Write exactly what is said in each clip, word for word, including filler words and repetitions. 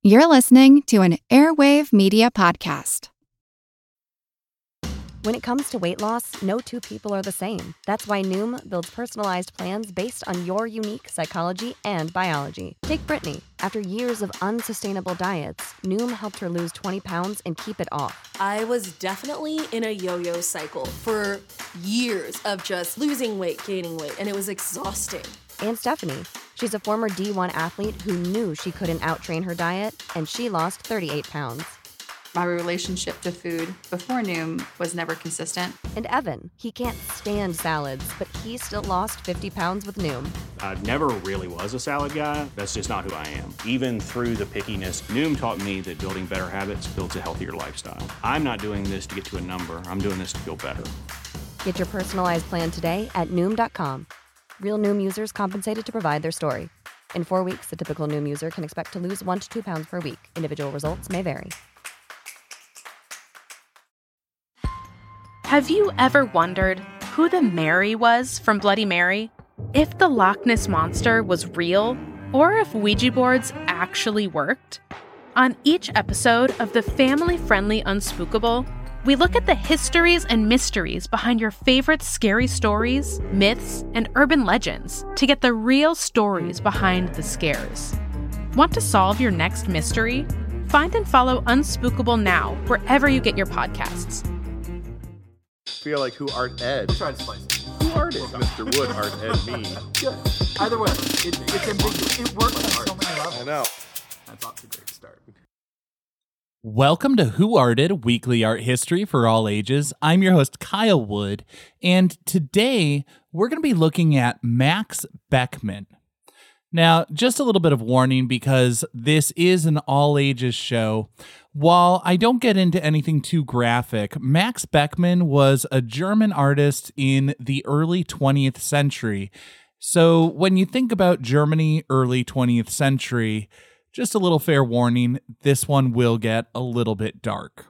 You're listening to an Airwave Media Podcast. When it comes to weight loss, no two people are the same. That's why Noom builds personalized plans based on your unique psychology and biology. Take Brittany. After years of unsustainable diets, Noom helped her lose twenty pounds and keep it off. I was definitely in a yo-yo cycle for years of just losing weight, gaining weight, and it was exhausting. And Stephanie. She's a former D one athlete who knew she couldn't outtrain her diet, and she lost thirty-eight pounds. My relationship to food before Noom was never consistent. And Evan, he can't stand salads, but he still lost fifty pounds with Noom. I never really was a salad guy. That's just not who I am. Even through the pickiness, Noom taught me that building better habits builds a healthier lifestyle. I'm not doing this to get to a number. I'm doing this to feel better. Get your personalized plan today at Noom dot com. Real Noom users compensated to provide their story. In four weeks, the typical Noom user can expect to lose one to two pounds per week. Individual results may vary. Have you ever wondered who the Mary was from Bloody Mary? If the Loch Ness Monster was real, or if Ouija boards actually worked? On each episode of the family-friendly Unspookable, we look at the histories and mysteries behind your favorite scary stories, myths, and urban legends to get the real stories behind the scares. Want to solve your next mystery? Find and follow Unspookable now, wherever you get your podcasts. Feel like who art Ed? Try to spice it. Who art is Mister Wood art Ed me? Yeah. Either way, it, it's ambiguous. It works on so many levels. I know. That's off to a great start. Welcome to Who Arted, weekly art history for all ages. I'm your host, Kyle Wood, and today we're going to be looking at Max Beckmann. Now, just a little bit of warning because this is an all-ages show. While I don't get into anything too graphic, Max Beckmann was a German artist in the early twentieth century. So when you think about Germany, early twentieth century, just a little fair warning, this one will get a little bit dark.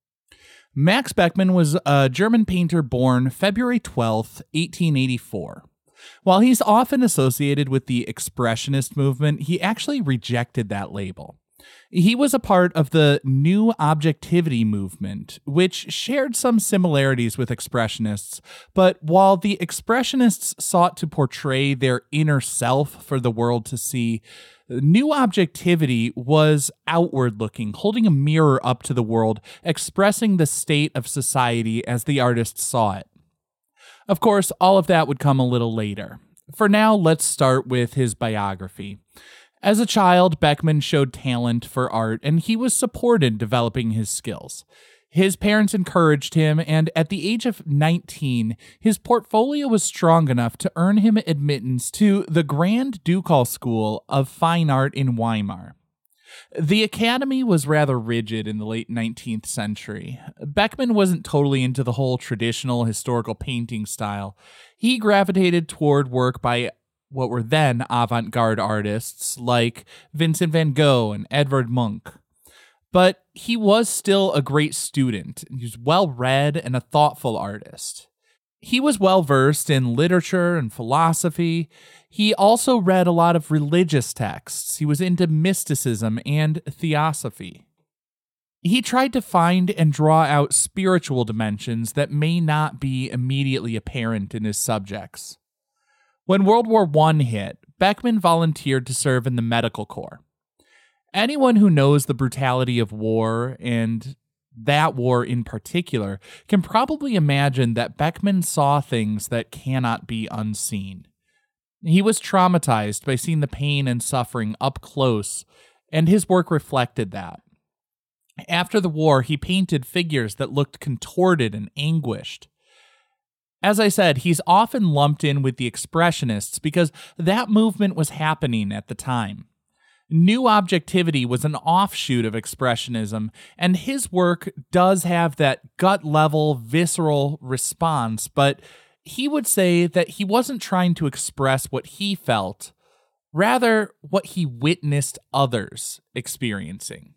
Max Beckmann was a German painter born February twelfth, eighteen eighty-four. While he's often associated with the Expressionist movement, he actually rejected that label. He was a part of the New Objectivity movement, which shared some similarities with Expressionists, but while the Expressionists sought to portray their inner self for the world to see, New Objectivity was outward-looking, holding a mirror up to the world, expressing the state of society as the artist saw it. Of course, all of that would come a little later. For now, let's start with his biography. As a child, Beckmann showed talent for art, and he was supported developing his skills. His parents encouraged him, and at the age of nineteen, his portfolio was strong enough to earn him admittance to the Grand Ducal School of Fine Art in Weimar. The academy was rather rigid in the late nineteenth century. Beckmann wasn't totally into the whole traditional historical painting style. He gravitated toward work by what were then avant-garde artists like Vincent van Gogh and Edvard Munch. But he was still a great student. He was well-read and a thoughtful artist. He was well-versed in literature and philosophy. He also read a lot of religious texts. He was into mysticism and theosophy. He tried to find and draw out spiritual dimensions that may not be immediately apparent in his subjects. When World War One hit, Beckmann volunteered to serve in the medical corps. Anyone who knows the brutality of war, and that war in particular, can probably imagine that Beckmann saw things that cannot be unseen. He was traumatized by seeing the pain and suffering up close, and his work reflected that. After the war, he painted figures that looked contorted and anguished. As I said, he's often lumped in with the Expressionists because that movement was happening at the time. New Objectivity was an offshoot of Expressionism, and his work does have that gut-level, visceral response, but he would say that he wasn't trying to express what he felt, rather what he witnessed others experiencing.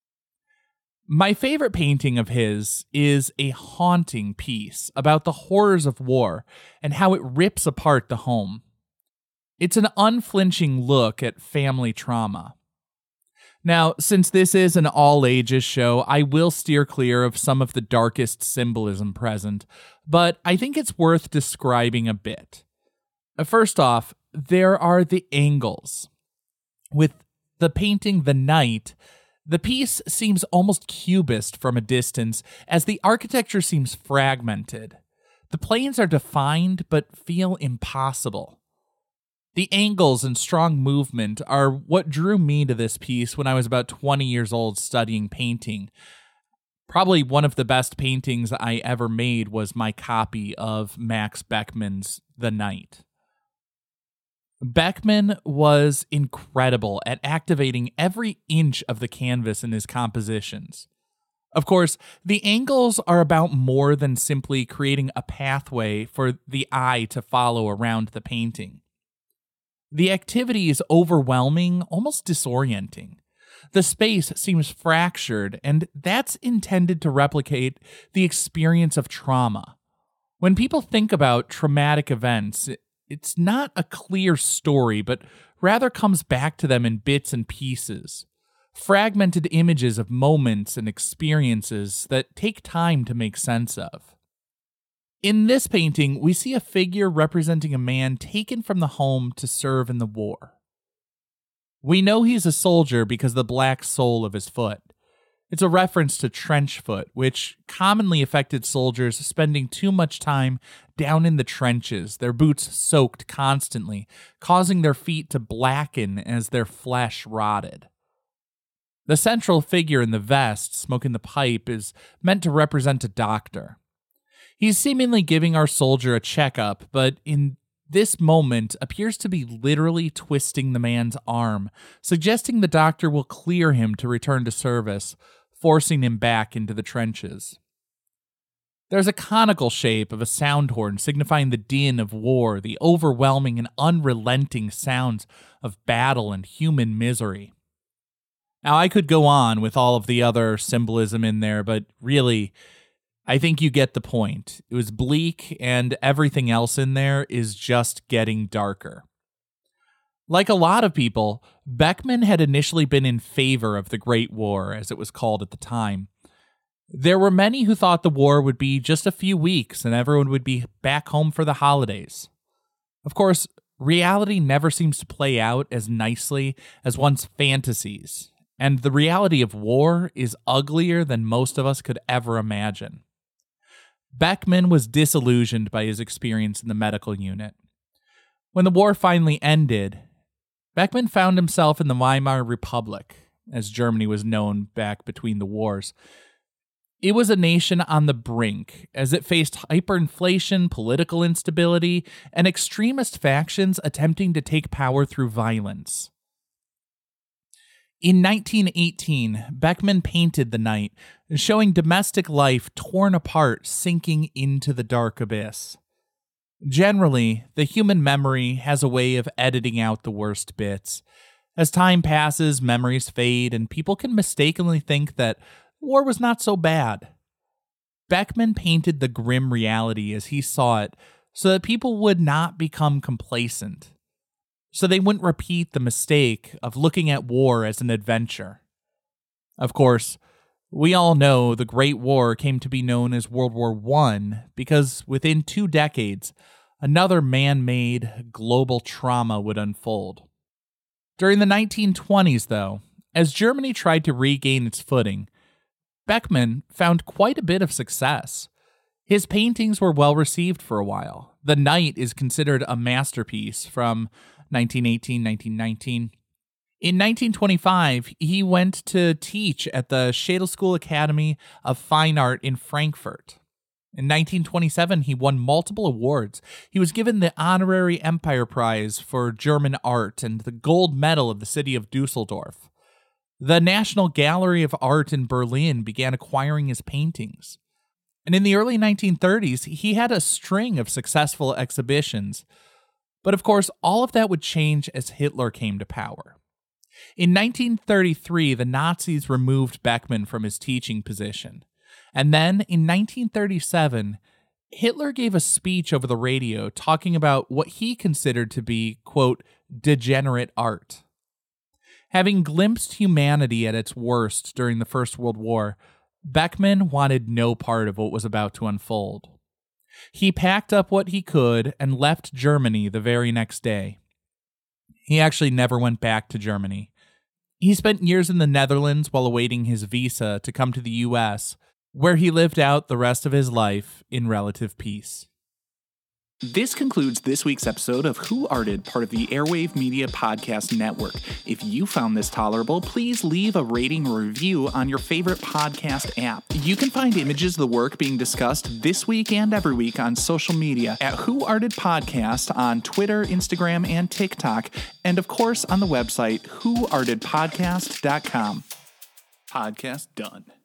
My favorite painting of his is a haunting piece about the horrors of war and how it rips apart the home. It's an unflinching look at family trauma. Now, since this is an all-ages show, I will steer clear of some of the darkest symbolism present, but I think it's worth describing a bit. First off, there are the angles. With the painting The Night, the piece seems almost cubist from a distance, as the architecture seems fragmented. The planes are defined but feel impossible. The angles and strong movement are what drew me to this piece when I was about twenty years old studying painting. Probably one of the best paintings I ever made was my copy of Max Beckmann's The Night. Beckmann was incredible at activating every inch of the canvas in his compositions. Of course, the angles are about more than simply creating a pathway for the eye to follow around the painting. The activity is overwhelming, almost disorienting. The space seems fractured, and that's intended to replicate the experience of trauma. When people think about traumatic events, it's not a clear story, but rather comes back to them in bits and pieces. Fragmented images of moments and experiences that take time to make sense of. In this painting, we see a figure representing a man taken from the home to serve in the war. We know he's a soldier because of the black sole of his foot. It's a reference to trench foot, which commonly affected soldiers spending too much time down in the trenches, their boots soaked constantly, causing their feet to blacken as their flesh rotted. The central figure in the vest, smoking the pipe, is meant to represent a doctor. He's seemingly giving our soldier a checkup, but in this moment appears to be literally twisting the man's arm, suggesting the doctor will clear him to return to service, forcing him back into the trenches. There's a conical shape of a sound horn signifying the din of war, the overwhelming and unrelenting sounds of battle and human misery. Now, I could go on with all of the other symbolism in there, but really, I think you get the point. It was bleak, and everything else in there is just getting darker. Like a lot of people, Beckmann had initially been in favor of the Great War, as it was called at the time. There were many who thought the war would be just a few weeks and everyone would be back home for the holidays. Of course, reality never seems to play out as nicely as one's fantasies, and the reality of war is uglier than most of us could ever imagine. Beckmann was disillusioned by his experience in the medical unit. When the war finally ended, Beckmann found himself in the Weimar Republic, as Germany was known back between the wars. It was a nation on the brink, as it faced hyperinflation, political instability, and extremist factions attempting to take power through violence. In nineteen eighteen, Beckmann painted The Night, showing domestic life torn apart, sinking into the dark abyss. Generally, the human memory has a way of editing out the worst bits. As time passes, memories fade, and people can mistakenly think that war was not so bad. Beckmann painted the grim reality as he saw it so that people would not become complacent, so they wouldn't repeat the mistake of looking at war as an adventure. Of course, we all know the Great War came to be known as World War One because within two decades, another man-made global trauma would unfold. During the nineteen twenties, though, as Germany tried to regain its footing, Beckmann found quite a bit of success. His paintings were well received for a while. The Night is considered a masterpiece from nineteen eighteen to nineteen nineteen. In nineteen twenty-five, he went to teach at the Schadel School Academy of Fine Art in Frankfurt. In nineteen twenty-seven, he won multiple awards. He was given the Honorary Empire Prize for German Art and the Gold Medal of the city of Dusseldorf. The National Gallery of Art in Berlin began acquiring his paintings. And in the early nineteen thirties, he had a string of successful exhibitions. But of course, all of that would change as Hitler came to power. In nineteen thirty-three, the Nazis removed Beckmann from his teaching position. And then, in nineteen thirty-seven, Hitler gave a speech over the radio talking about what he considered to be, quote, degenerate art. Having glimpsed humanity at its worst during the First World War, Beckmann wanted no part of what was about to unfold. He packed up what he could and left Germany the very next day. He actually never went back to Germany. He spent years in the Netherlands while awaiting his visa to come to the U S, where he lived out the rest of his life in relative peace. This concludes this week's episode of Who Arted, part of the Airwave Media Podcast Network. If you found this tolerable, please leave a rating or review on your favorite podcast app. You can find images of the work being discussed this week and every week on social media at Who Arted Podcast on Twitter, Instagram, and TikTok, and of course on the website who arted podcast dot com. Podcast done.